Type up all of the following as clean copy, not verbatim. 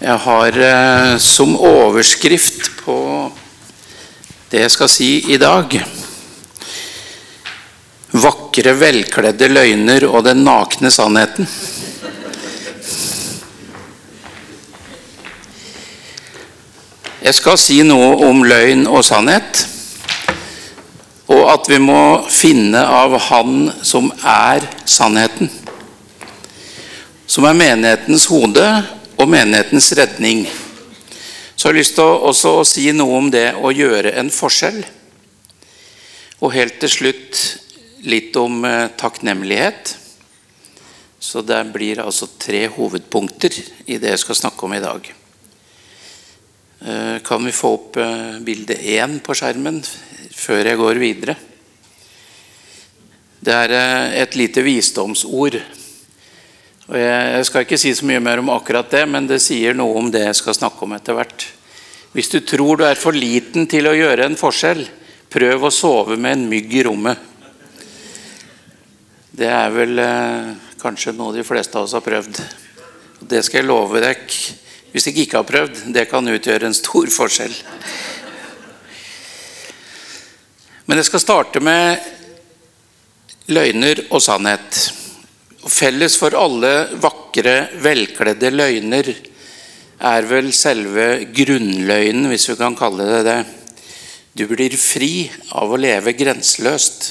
Jeg har som overskrift på det jeg skal si i dag: vakre, velkledde løgner og den nakne sannheten. Jeg skal si noe om løgn og sannhet, og at vi må finne av Han som er sannheten, som er menighetens hode og menighetens redning. Så jeg har lyst til også å si noe om det å gjøre en forskjell. Og helt til slutt litt om takknemlighet. Så det blir altså 3 hovedpunkter i det jeg skal snakke om i dag. Kan vi få opp bilde 1 på skjermen før jeg går videre? Det er et lite visdomsord. Og jeg skal ikke si så mye mer om akkurat det, men det sier noe om det jeg skal snakke om etter hvert. Hvis du tror du er for liten til å gjøre en forskjell, prøv å sove med en mygg i rommet. Det er vel kanskje noe de fleste av oss har prøvd. Det skal jeg love deg, hvis jeg ikke har prøvd, det kan utgjøre en stor forskjell. Men jeg skal starte med løgner og sannhet. Og felles for alle vakre, velkledde løgner er vel selve grunnløgnen, hvis vi kan kalle det det. Du blir fri av å leve grenseløst.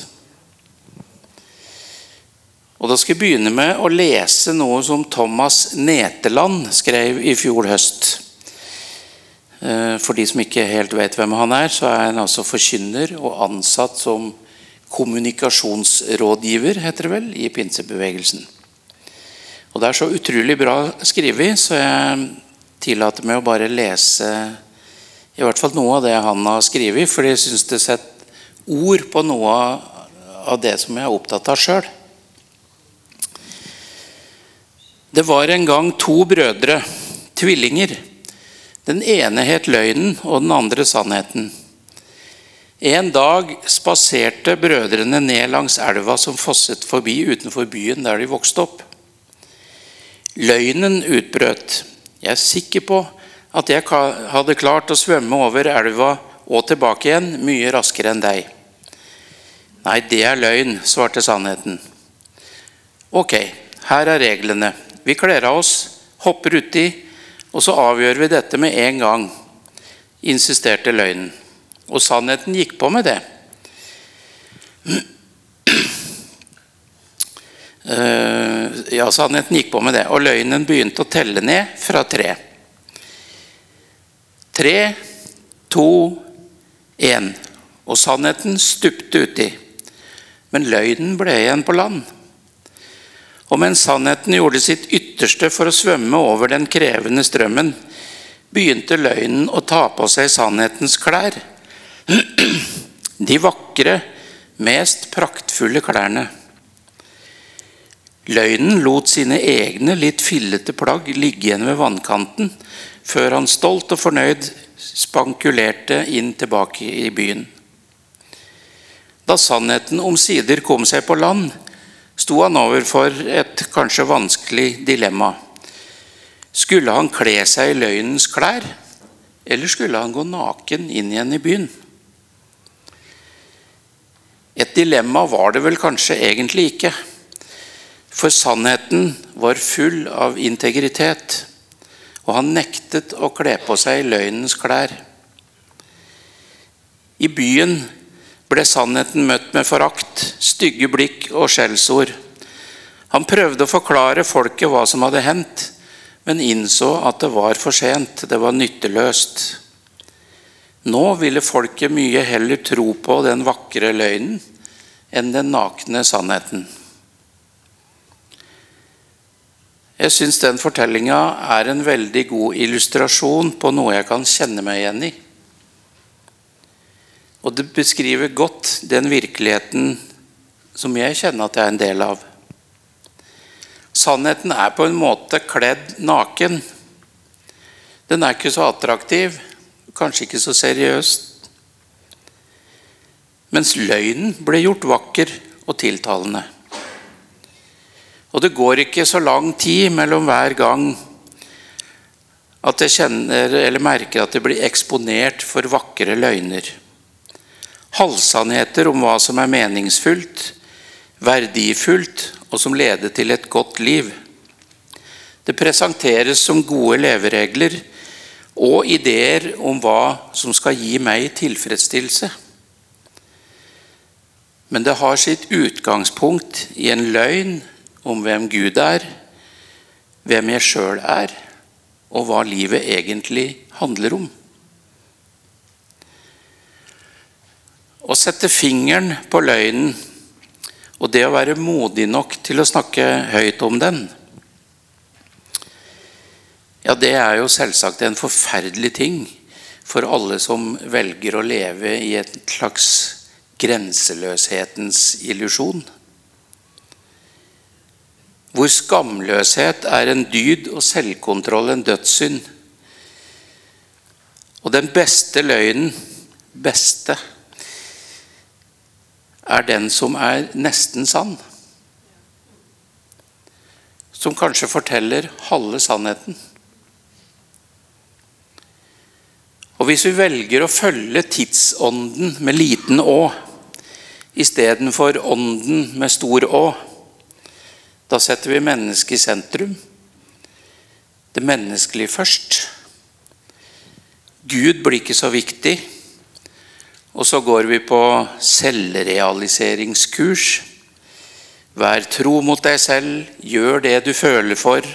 Og da skal jeg begynne med å lese noe som Thomas Neteland skrev i fjor høst. For de som ikke helt vet hvem han er, så er han altså forkynner og ansatt som kommunikasjonsrådgiver, heter det vel, i pinsebevegelsen. Og det er så utrolig bra skrevet, så jeg tillater meg å bare lese i hvert fall noe av det han har skrevet, for jeg synes det setter ord på noe av det som jeg er opptatt av selv. Det var en gang 2 brødre, tvillinger. Den ene het løgnen, og den andre sannheten. En dag spaserte brødrene ned langs elva som fosset forbi utenfor byen der de vokste opp. Løgnen utbrøt: jeg er sikker på at jeg hadde klart å svømme over elva og tilbake igjen mye raskere enn deg. Nei, det er løgn, svarte sannheten. Ok, her er reglene. Vi kler av oss, hopper uti, og så avgjør vi dette med en gang, insisterte løgnen. Og sannheten gikk på med det. Sannheten gikk på med det, og løgnen begynte å telle ned fra 3. 3, 2, 1. Og sannheten stupte uti. Men løgnen ble igjen på land. Og mens sannheten gjorde sitt ytterste for å svømme over den krevende strømmen, begynte løgnen å ta på seg sannhetens klær. De vakre, mest praktfulle klærne. Løgnen lot sine egne litt fillete plagg ligge igjen ved vannkanten, før han stolt og fornøyd spankulerte inn tilbake i byen. Da sannheten omsider kom seg på land, sto han overfor et kanskje vanskelig dilemma. Skulle han kle seg i løgnens klær, eller skulle han gå naken inn igjen i byen? Et dilemma var det vel kanskje egentlig ikke, for sannheten var full av integritet, og han nektet å kle på seg løgnens klær. I byen ble sannheten møtt med forakt, stygge blikk og skjellsord. Han prøvde å forklare folket hva som hadde hendt, men innså at det var for sent, det var nytteløst. Nå ville folket mye heller tro på den vakre løgnen enn den nakne sannheten. Jeg synes den fortellingen er en veldig god illustrasjon på noe jeg kan kjenne meg igjen i. Og det beskriver godt den virkeligheten som jeg kjenner at jeg er en del av. Sannheten er på en måte kledd naken. Den er ikke så attraktiv, kanskje ikke så seriøst. Mens løgnen ble gjort vakker og tiltalende. Og det går ikke så lang tid mellom hver gang at jeg kjenner eller merker at det blir eksponert for vakre løgner. Halvsannheter om hva som er meningsfullt, verdifullt og som leder til et godt liv. Det presenteres som gode leveregler og ideer om hva som skal gi meg tilfredsstillelse. Men det har sitt utgangspunkt i en løgn om hvem Gud er, hvem jeg selv er, og hva livet egentlig handler om. Å sette fingeren på løgnen, og det å være modig nok til å snakke høyt om den, ja, det er jo selvsagt en forferdelig ting for alle som velger å leve i et slags grenseløshetens illusjon. Hvor skamløshet er en dyd og selvkontroll en dødssynd. Og den beste løgnen, beste, er den som er nesten sann. Som kanskje forteller halve sannheten. Og hvis vi velger å følge tidsånden med liten å, i stedet for ånden med stor å, da setter vi mennesket i sentrum. Det menneskelige først. Gud blir ikke så viktig. Og så går vi på selvrealiseringskurs. Vær tro mot deg selv, gjør det du føler for.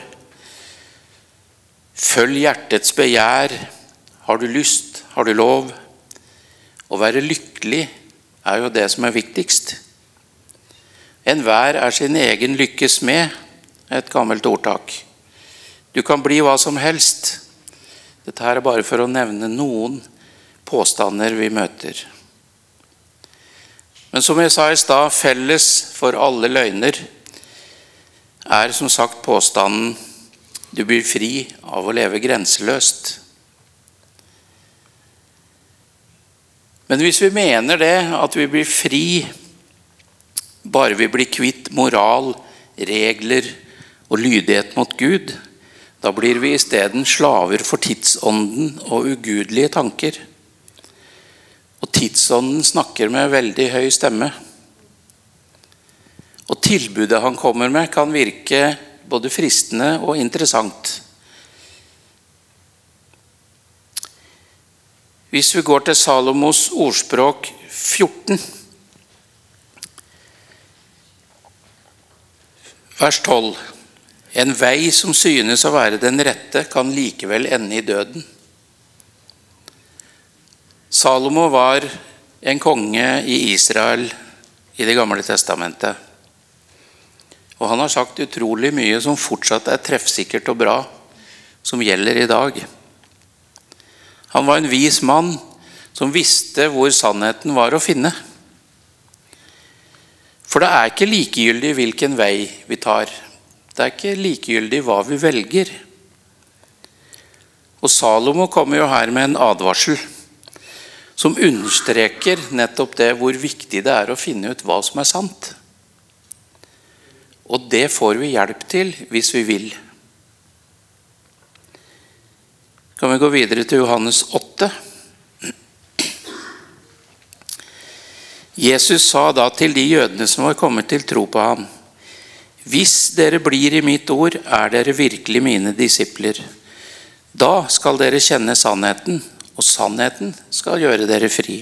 Følg hjertets begjær. Har du lyst, har du lov. Å være lykkelig er jo det som er viktigst. Enhver er sin egen lykkes med, et gammelt ordtak. Du kan bli hva som helst. Dette her er bare for å nevne noen påstander vi møter. Men som jeg sa i stad, felles for alle løgner er som sagt påstanden du blir fri av å leve grenseløst. Men hvis vi mener det, at vi blir fri, bare vi blir kvitt moral, regler og lydighet mot Gud, da blir vi i stedet slaver for tidsånden og ugudelige tanker. Og tidsånden snakker med veldig høy stemme. Og tilbudet han kommer med kan virke både fristende og interessant. Hvis vi går til Salomos ordspråk 14, vers 12. En vei som synes å være den rette, kan likevel ende i døden. Salomo var en konge i Israel i det gamle testamentet. Og han har sagt utrolig mye som fortsatt er treffsikkert og bra, som gjelder i dag. Han var en vis mann som visste hvor sannheten var å finne. For det er ikke likegyldig hvilken vei vi tar. Det er ikke likegyldig hva vi velger. Og Salomo kommer jo her med en advarsel som understreker nettopp det hvor viktig det er å finne ut hva som er sant. Og det får vi hjelp til hvis vi vil. Kan vi gå videre til Johannes 8. Jesus sa da til de jødene som var kommet til tro på ham: Hvis dere blir i mitt ord, er dere virkelig mine disipler. Da skal dere kjenne sannheten, og sannheten skal gjøre dere fri.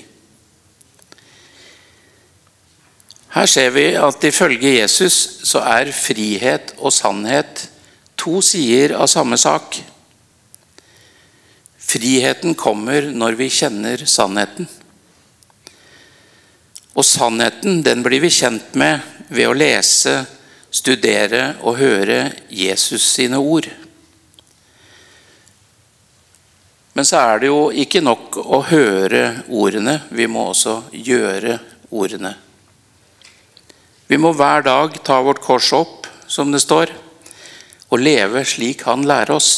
Her ser vi at ifølge Jesus så er frihet og sannhet to sider av samme sak. Friheten kommer når vi kjenner sannheten. Og sannheten, den blir vi kjent med ved å lese, studere og høre Jesus sine ord. Men så er det jo ikke nok å høre ordene, vi må også gjøre ordene. Vi må hver dag ta vårt kors opp, som det står, og leve slik han lærer oss.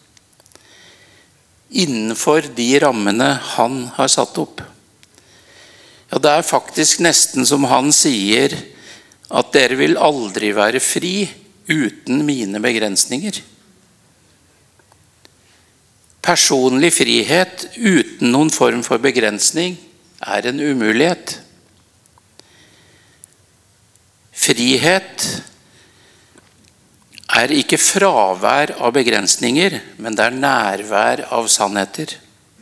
Innenfor de rammene han har satt opp. Ja, det er faktisk nesten som han sier, at dere vil aldri være fri uten mine begrensninger. Personlig frihet uten noen form for begrensning er en umulighet. Frihet er ikke fravær av begrensninger, men det er nærvær av sannheter.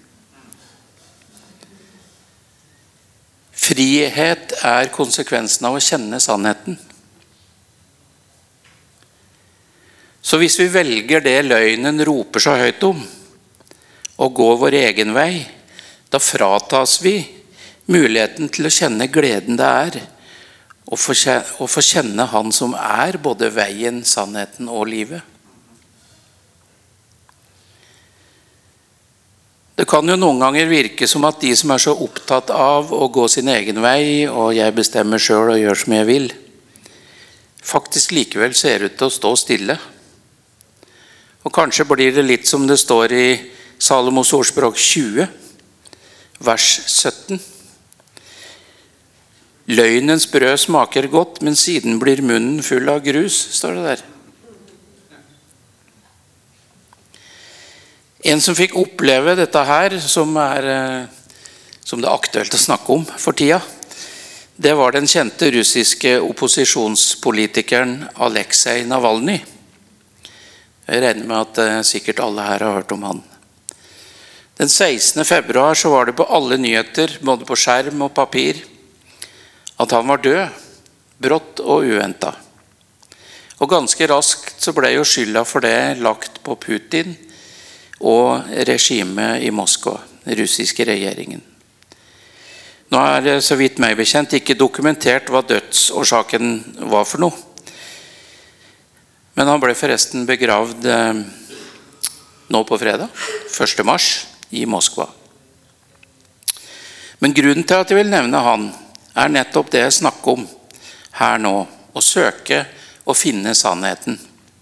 Frihet er konsekvensen av å kjenne sannheten. Så hvis vi velger det løgnen roper så høyt om, og går vår egen vei, da fratas vi muligheten til å kjenne gleden det er, og få kjenne han som er både veien, sannheten og livet. Det kan jo noen ganger virke som at de som er så opptatt av å gå sin egen vei, og jeg bestemmer selv og gjør som jeg vil, faktisk likevel ser ut til å stå stille. Og kanskje blir det litt som det står i Salomos ordspråk 20, vers 17. Løgnens brød smaker godt, men siden blir munnen full av grus, står det der. En som fikk oppleve dette her, som det er aktuelt å snakke om for tida, det var den kjente russiske opposisjonspolitikeren Aleksej Navalny. Jeg regner med at sikkert alle her har hørt om han. Den 16. februar så var det på alle nyheter, både på skjerm og papir, at han var død, brått og uventet. Og ganske raskt så ble jo skylda for det lagt på Putin og regimet i Moskva, den russiske regjeringen. Nå er det så vidt meg bekjent ikke dokumentert hva dødsårsaken var for noe. Men han ble forresten begravd nå på fredag, 1. mars, i Moskva. Men grunnen til at jeg vil nevne han, er nettopp det jeg snakker om her nå, å søke og finne sannheten.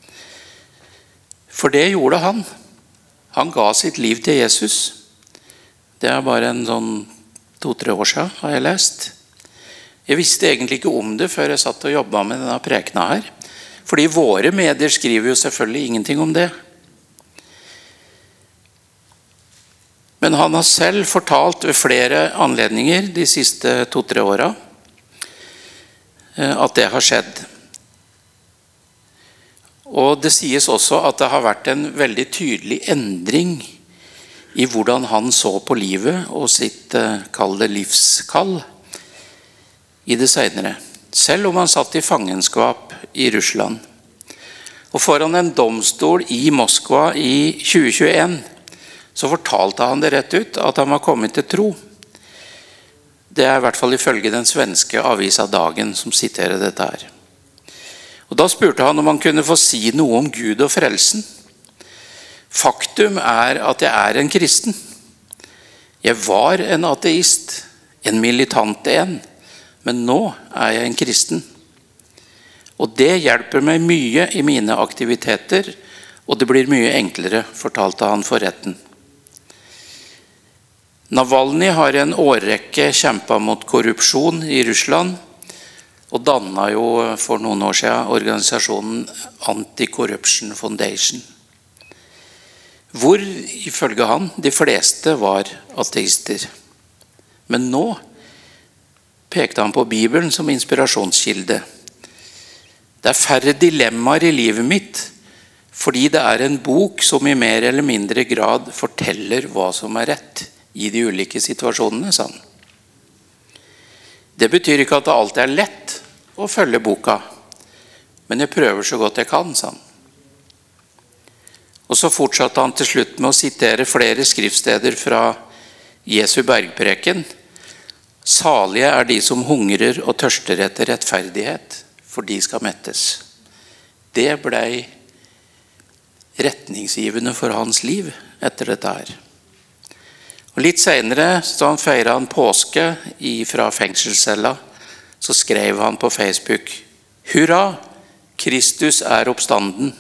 For det gjorde han. Han ga sitt liv til Jesus. Det er bare en sånn 2-3 år siden, har jeg lest. Jeg visste egentlig ikke om det før jeg satt og jobbet med denne prekena her. Fordi våre medier skriver jo selvfølgelig ingenting om det. Men han har selv fortalt ved flere anledninger de siste 2-3 årene at det har skjedd. Og det sies også at det har vært en veldig tydelig endring i hvordan han så på livet og sitt kalde livskall i det senere. Selv om han satt i fangenskap i Russland. Og foran en domstol i Moskva i 2021 så fortalte han det rett ut at han var kommet til tro. Det er i hvert fall ifølge den svenske avisa Dagen som siterer dette her. Og da spurte han om han kunne få si noe om Gud og frelsen. Faktum er at jeg er en kristen. Jeg var en ateist, en militant en, men nå er jeg en kristen. Og det hjelper meg mye i mine aktiviteter, og det blir mye enklere, fortalte han for retten. Navalny har i en årrekke kjempet mot korrupsjon i Russland, og dannet jo for noen år siden organisasjonen Anti-Corruption Foundation. Hvor, ifølge han, de fleste var ateister. Men nå pekte han på Bibelen som inspirasjonskilde. Det er færre dilemmaer i livet mitt, fordi det er en bok som i mer eller mindre grad forteller hva som er rett i de ulike situasjonene, sa han. Det betyr ikke at det alltid er lett å følge boka, men jeg prøver så godt jeg kan, sa han. Og så fortsatte han til slutt med å sitere flere skriftsteder fra Jesu bergpreken. Salige er de som hungrer og tørster etter rettferdighet, for de skal mettes. Det ble retningsgivende for hans liv etter dette her. Og litt senere, da han feiret en påske fra fengselscella, så skrev han på Facebook: Hurra, Kristus er oppstanden.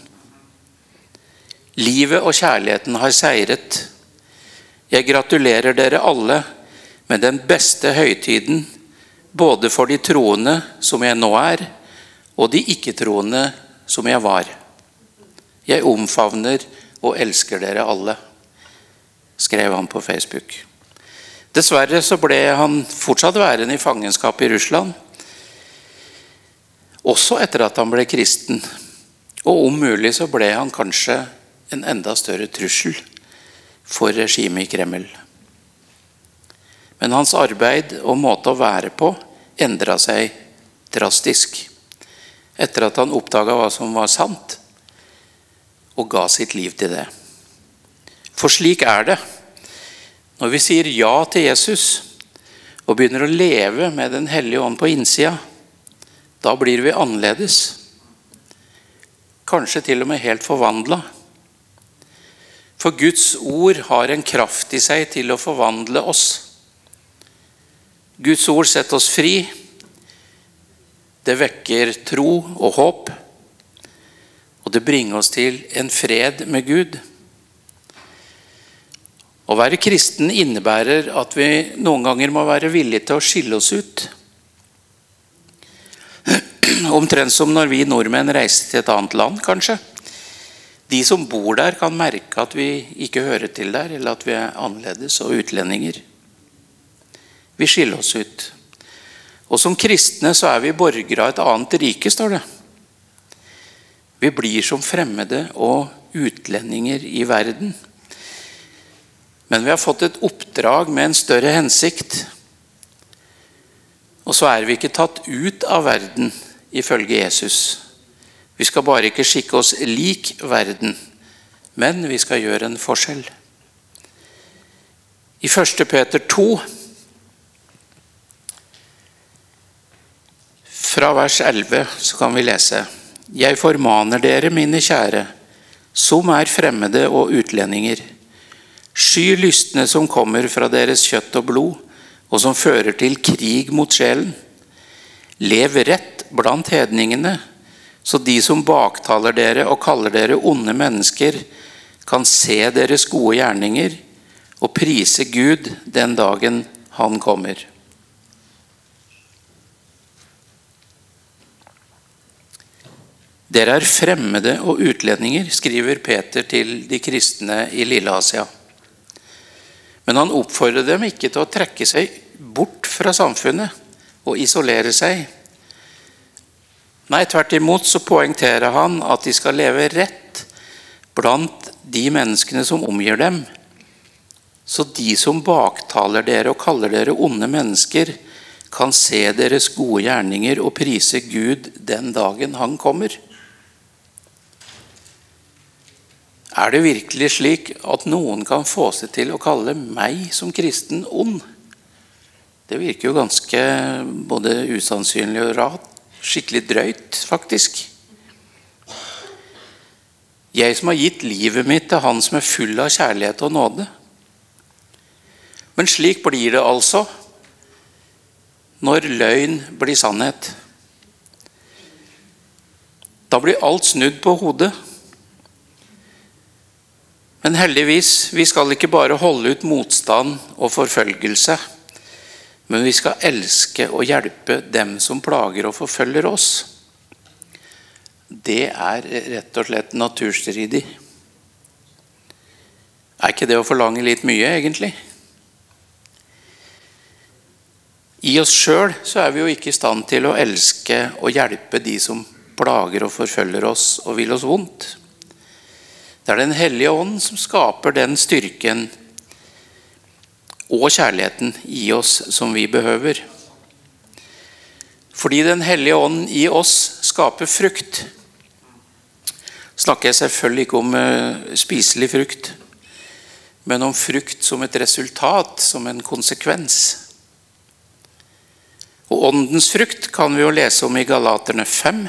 Livet og kjærligheten har seiret. Jeg gratulerer dere alle med den beste høytiden, både for de troende som jeg nå er, og de ikke-troende som jeg var. Jeg omfavner og elsker dere alle. skrev han på Facebook. Dessverre så ble han fortsatt værende i fangenskap i Russland, også etter at han ble kristen. Og om mulig så ble han kanskje en enda større trussel for regimet i Kreml. Men hans arbeid og måte å være på endret seg drastisk etter at han oppdaget hva som var sant og ga sitt liv til det. For slik er det. Når vi sier ja til Jesus og begynner å leve med den hellige ånd på innsida, da blir vi annerledes. Kanskje til og med helt forvandlet. For Guds ord har en kraft i seg til å forvandle oss. Guds ord setter oss fri. Det vekker tro og håp. Og det bringer oss til en fred med Gud. Å være kristen innebærer at vi noen ganger må være villige til å skille oss ut. Omtrent som når vi nordmenn reiser til et annet land, kanskje. De som bor der kan merke at vi ikke hører til der, eller at vi er annerledes og utlendinger. Vi skiller oss ut. Og som kristne så er vi borgere av et annet rike, står det. Vi blir som fremmede og utlendinger i verden. Men vi har fått et oppdrag med en større hensikt. Og så er vi ikke tatt ut av verden ifølge Jesus. Vi skal bare ikke skikke oss lik verden, men vi skal gjøre en forskjell. I 1. Peter 2, fra vers 11, så kan vi lese: Jeg formaner dere, mine kjære, som er fremmede og utlendinger. Sky lystne som kommer fra deres kjøtt og blod, og som fører til krig mot sjelen. Lev rett blant hedningene, så de som baktaler dere og kaller dere onde mennesker, kan se deres gode gjerninger og prise Gud den dagen han kommer. Dere er fremmede og utlendinger, skriver Peter til de kristne i Lilleasia. Men han oppfordrer dem ikke til å trekke seg bort fra samfunnet og isolere seg. Nei, tvert imot så poengterer han at de skal leve rett blant de menneskene som omgir dem. Så de som baktaler dere og kaller dere onde mennesker, kan se deres gode gjerninger og prise Gud den dagen han kommer. Er det virkelig slik at noen kan få seg til å kalle meg som kristen ond? Det virker jo ganske både usannsynlig og rart, skikkelig drøyt faktisk. Jeg som har gitt livet mitt til han som er full av kjærlighet og nåde. Men slik blir det altså når løgn blir sannhet. Da blir alt snudd på hodet. Men heldigvis, vi skal ikke bare holde ut motstand og forfølgelse, men vi skal elske og hjelpe dem som plager og forfølger oss. Det er rett og slett naturstridig. Er ikke det å forlange litt mye, egentlig? I oss selv så er vi jo ikke i stand til å elske og hjelpe de som plager og forfølger oss og vil oss vondt. Det er den hellige ånd som skaper den styrken og kjærligheten i oss som vi behøver. Fordi den hellige ånd i oss skaper frukt. Snakker jeg selvfølgelig ikke om spiselig frukt, men om frukt som et resultat, som en konsekvens. Og åndens frukt kan vi jo lese om i Galaterne 5.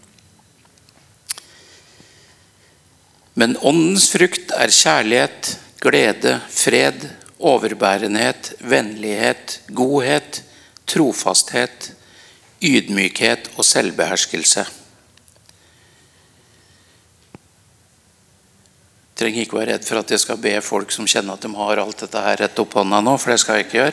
Men åndens frukt er kjærlighet, glede, fred, overbærenhet, vennlighet, godhet, trofasthet, ydmykhet og selvbeherskelse. Jeg trenger ikke være redd for at jeg skal be folk som kjenner at de har alt dette her rett opp hånda nå, for det skal jeg ikke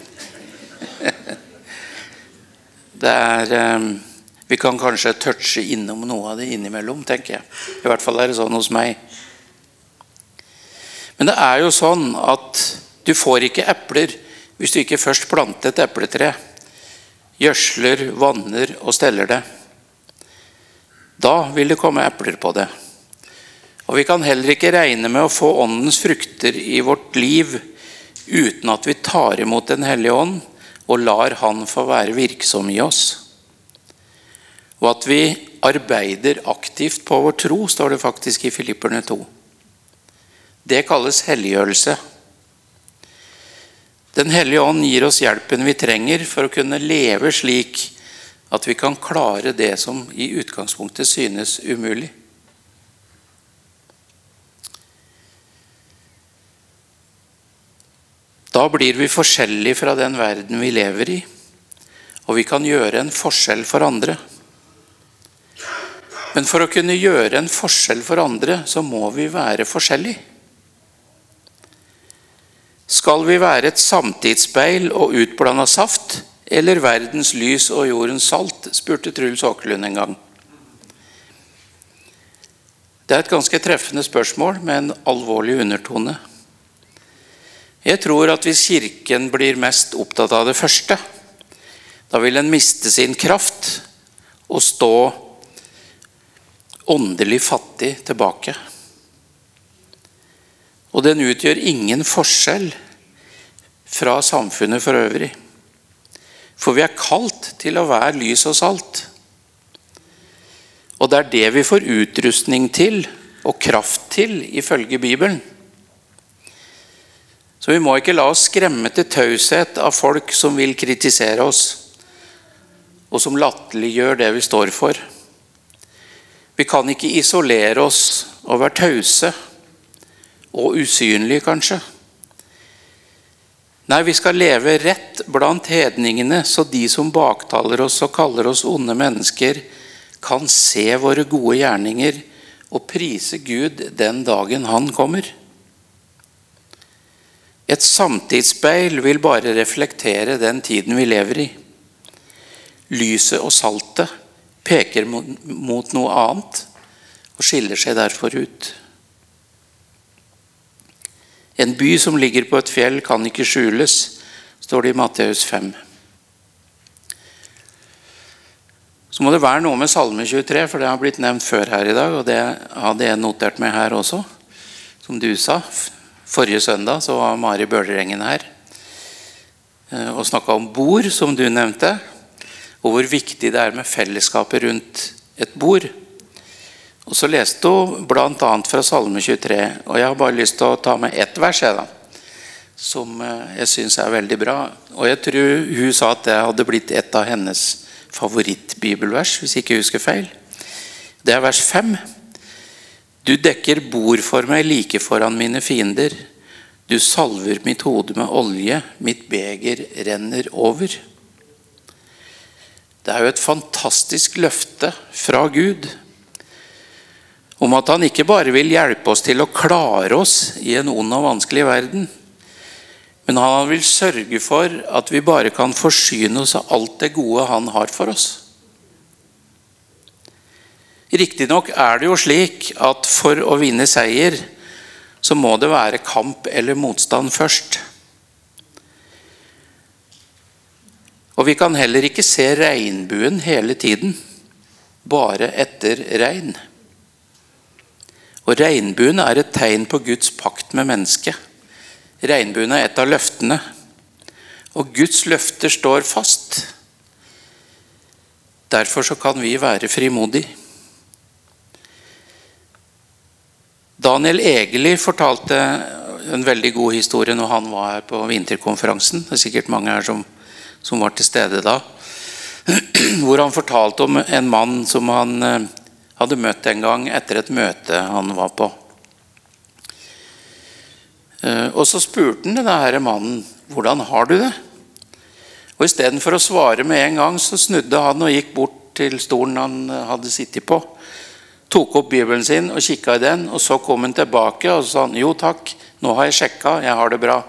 gjøre. Vi kan kanskje touche innom noe av det innimellom, tenker jeg. I hvert fall er det sånn hos meg. Men det er jo sånn at du får ikke epler hvis du ikke først planter et epletre, gjødsler, vanner og steller det. Da vil det komme epler på det. Og vi kan heller ikke regne med å få åndens frukter i vårt liv uten at vi tar imot den hellige ånd og lar han få være virksom i oss. Og at vi arbeider aktivt på vår tro, står det faktisk i Filipperne 2. Det kalles helliggjørelse. Den hellige ånd gir oss hjelpen vi trenger for å kunne leve slik at vi kan klare det som i utgangspunktet synes umulig. Da blir vi forskjellige fra den verden vi lever i, og vi kan gjøre en forskjell for andre. Men for å kunne gjøre en forskjell for andre, så må vi være forskjellige. Skal vi være et samtidsspeil og utblandet saft, eller verdens lys og jordens salt, spurte Truls Åkerlund en gang. Det er et ganske treffende spørsmål med en alvorlig undertone. Jeg tror at hvis kirken blir mest opptatt av det første, da vil den miste sin kraft og stå åndelig fattig tilbake. Og den utgjør ingen forskjell fra samfunnet for øvrig. For vi er kalt til å være lys og salt. Og det er det vi får utrustning til og kraft til ifølge Bibelen. Så vi må ikke la oss skremme til taushet av folk som vil kritisere oss, og som latterliggjør det vi står for. Vi kan ikke isolere oss og være tause, og usynlige kanskje. Nei, vi skal leve rett blant hedningene, så de som baktaler oss og kaller oss onde mennesker, kan se våre gode gjerninger og prise Gud den dagen han kommer. Et samtidsspeil vil bare reflektere den tiden vi lever i. Lyset og saltet peker mot noe annet og skiller seg derfor ut. En by som ligger på et fjell kan ikke skjules, står det i Matteus 5. Så må det være noe med Salme 23, for det har blitt nevnt før her i dag, og det hadde jeg notert meg her også, som du sa. Forrige søndag så var Mari Bølerengen her og snakket om bord, som du nevnte, og hvor viktig det er med fellesskapet rundt et bord. Og så leste hun blant annet fra Salme 23, og jeg har bare lyst til å ta med ett vers her da, som jeg synes er veldig bra. Og jeg tror hun sa at det hadde blitt et av hennes favorittbibelvers, hvis jeg ikke husker feil. Det er vers 5. Du dekker bord for meg like foran mine fiender. Du salver mitt hode med olje, mitt beger renner over. Det er jo et fantastisk løfte fra Gud, om at han ikke bare vil hjelpe oss til å klare oss i en ond og vanskelig verden, men han vil sørge for at vi bare kan forsyne oss av alt det gode han har for oss. Riktig nok er det jo slik at for å vinne seier, så må det være kamp eller motstand først. Og vi kan heller ikke se regnbuen hele tiden, bare etter regn. Og regnbuen er et tegn på Guds pakt med mennesket. Regnbuen er et av løftene, og Guds løfter står fast. Derfor så kan vi være frimodige. Daniel Egeli fortalte en veldig god historie når han var her på vinterkonferansen. Det er sikkert mange her som var til stede da. Hvor han fortalte om en mann som han hadde møtt en gang etter et møte han var på. Og så spurte han denne mannen, hvordan har du det? Og i stedet for å svare med en gang, så snudde han og gikk bort til stolen han hadde sittet på. Tok opp Bibelen sin og kikket i den, og så kom han tilbake og sa, jo takk, nå har jeg sjekket, jeg har det bra.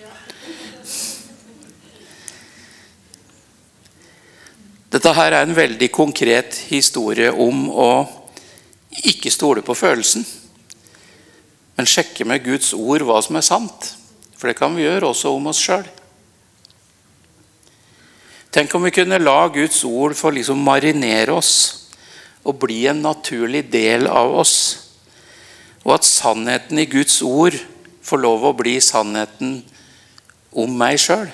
Dette her er en veldig konkret historie om å ikke stole på følelsen, men sjekke med Guds ord hva som sant. For det kan vi gjøre også om oss selv. Tenk om vi kunne la Guds ord få liksom marinere oss og bli en naturlig del av oss. Og at sannheten i Guds ord får lov å bli sannheten om meg selv.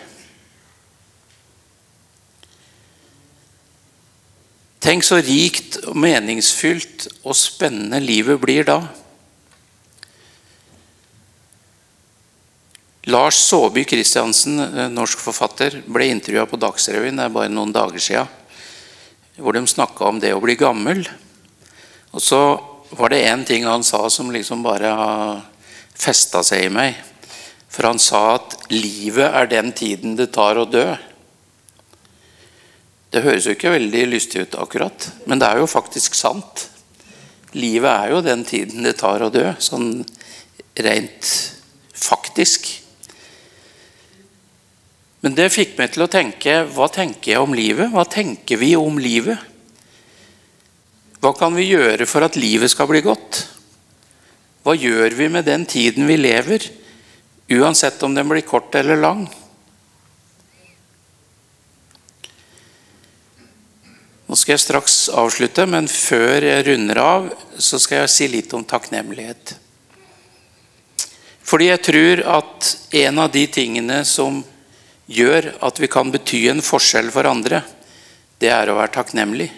Tenk så rikt, meningsfylt og spennende livet blir da. Lars Saabye Christiansen, norsk forfatter, ble intervjuet på Dagsrevyen, det bare noen dager siden, hvor de snakket om det å bli gammel. Og så var det en ting han sa som liksom bare festet seg i meg. For han sa at livet den tiden det tar å dø. Det høres jo ikke veldig lystig ut akkurat, men det jo faktisk sant. Livet jo den tiden det tar å dø, sånn rent faktisk. Men det fikk meg til å tenke, hva tenker jeg om livet? Hva tenker vi om livet? Hva kan vi gjøre for at livet skal bli godt? Hva gjør vi med den tiden vi lever, uansett om den blir kort eller lang? Nå skal jeg straks avslutte, men før jeg runder av, så skal jeg si litt om takknemlighet. Fordi jeg tror at en av de tingene som gjør at vi kan bety en forskjell for andre, det å være takknemlig.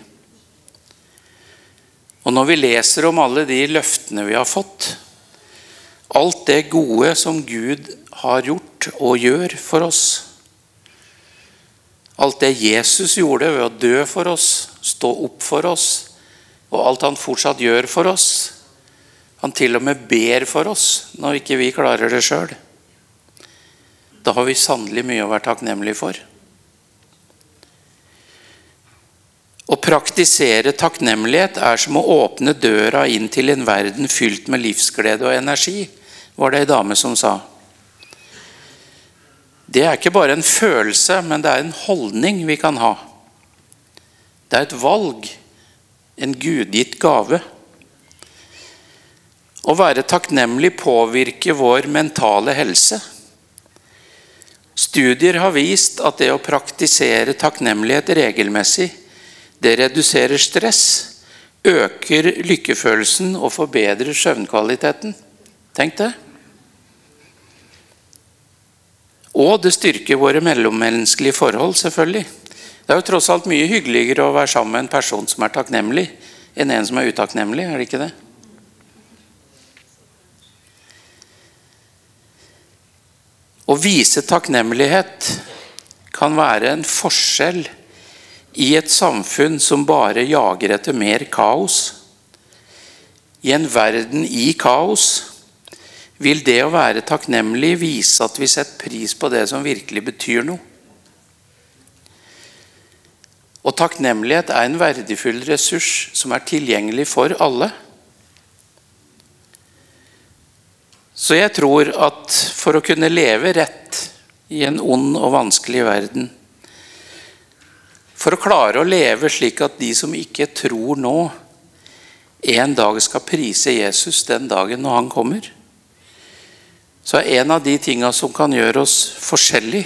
Og når vi leser om alle de løftene vi har fått, alt det gode som Gud har gjort og gjør for oss, alt det Jesus gjorde ved å dø for oss, stå opp for oss, og alt han fortsatt gjør for oss, han til og med ber for oss når ikke vi klarer det selv. Da har vi sannelig mye å være takknemlig for. Å praktisere takknemlighet som å åpne døra inn til en verden fylt med livsglede og energi, var det en dame som sa. Det ikke bare en følelse, men det en holdning vi kan ha. Det et valg, en gudgitt gave. Å være takknemlig påvirker vår mentale helse. Studier har vist at det å praktisere takknemlighet regelmessig, det reduserer stress, øker lykkefølelsen og forbedrer søvnkvaliteten. Tenk det. Og det styrker våre mellommenneskelige forhold, selvfølgelig. Det jo tross alt mye hyggeligere å være sammen med en person som takknemlig, enn en som utakknemlig, det ikke det? Å vise takknemlighet kan være en forskjell i et samfunn som bare jager etter mer kaos. I en verden i kaos vil det å være takknemlig vise at vi setter pris på det som virkelig betyr noe. Og takknemlighet en verdifull ressurs som tilgjengelig for alle. Så jeg tror at for å kunne leve rett i en ond og vanskelig verden, for å klare å leve slik at de som ikke tror nå, en dag skal prise Jesus den dagen når han kommer, så en av de tingene som kan gjøre oss forskjellig,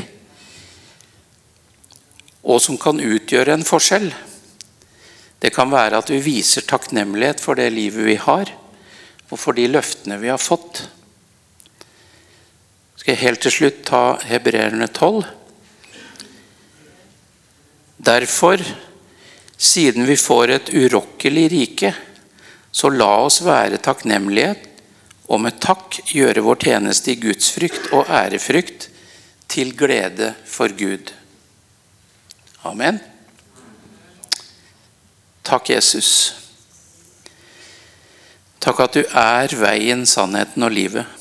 og som kan utgjøre en forskjell, det kan være at vi viser takknemlighet for det livet vi har, og for de løftene vi har fått. Skal jeg helt til slutt ta Hebreerne 12. Derfor, siden vi får et urokkelig rike, så la oss være takknemlighet, og med takk gjøre vår tjeneste i Guds frykt og ærefrykt til glede for Gud. Amen. Takk, Jesus. Takk at du veien, sannheten og livet.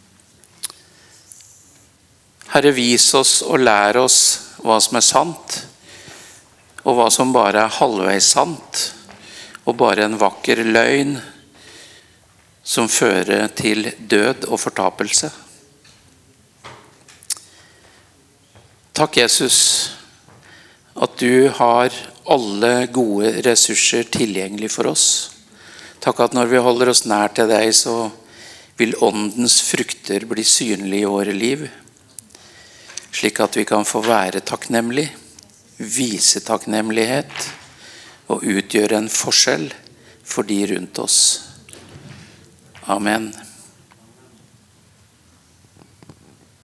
Herre, vis oss og lær oss hva som sant, og hva som bare halvveis sant, og bare en vakker løgn som fører til død og fortapelse. Takk, Jesus, at du har alle gode ressurser tilgjengelig for oss. Takk at når vi holder oss nær til deg, så vil åndens frukter bli synlige i våre liv, slik at vi kan få være takknemlig, vise takknemlighet og utgjøre en forskjell for de rundt oss. Amen.